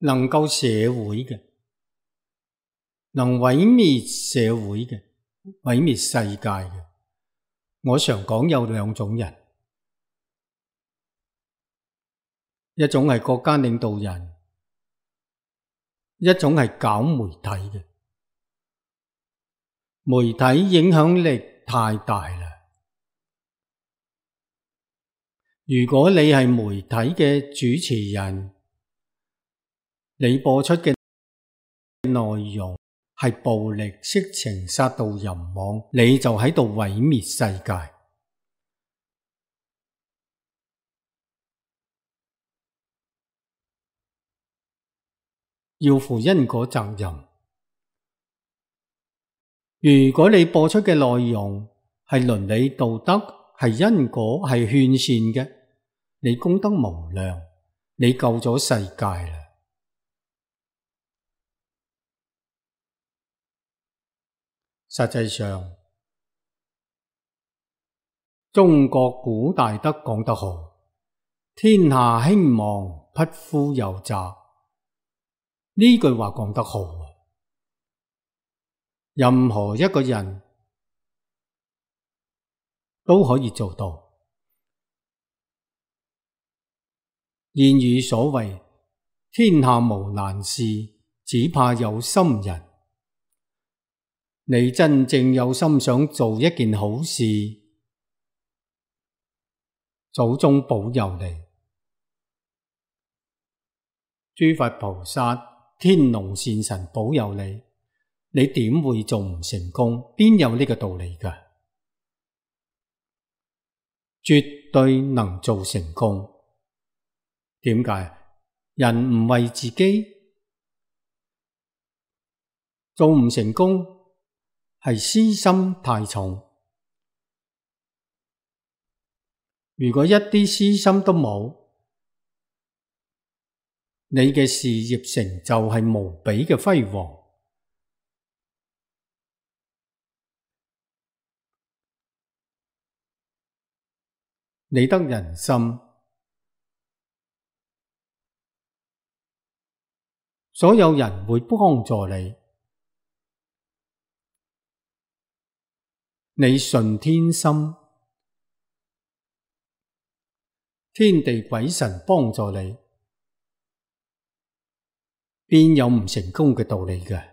能夠社會嘅，能毀滅社會嘅，毀滅世界嘅。我常講有兩種人，一種係國家領導人，一種係搞媒體嘅。媒體影響力太大啦。如果你係媒體嘅主持人，你播出嘅內容係暴力、色情、殺盜淫妄，你就喺度毀滅世界。要負因果責任。如果你播出嘅內容係倫理道德，係因果，係勸善嘅，你功德無量，你救咗世界啦。實際上，中國古大德講得好，天下興亡，匹夫有責。呢句話講得好啊！任何一個人都可以做到。諺語所謂天下無難事，只怕有心人。你真正有心想做一件好事，祖宗保佑你，諸佛菩薩、天龍善神保佑你，你點會做唔成功？邊有呢個道理㗎？絕對能做成功。點解？人唔為自己，做唔成功係私心太重。如果一啲私心都冇，你嘅事業成就係無比嘅輝煌。你得人心，所有人會幫助你。你順天心，天地鬼神幫助你，邊有唔成功嘅道理㗎？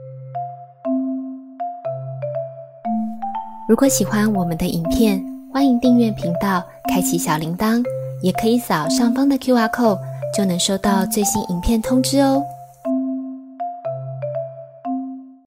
如果喜歡我們的影片，歡迎訂閱頻道，開啟小鈴鐺，也可以掃上方的QR code，就能收到最新影片通知哦。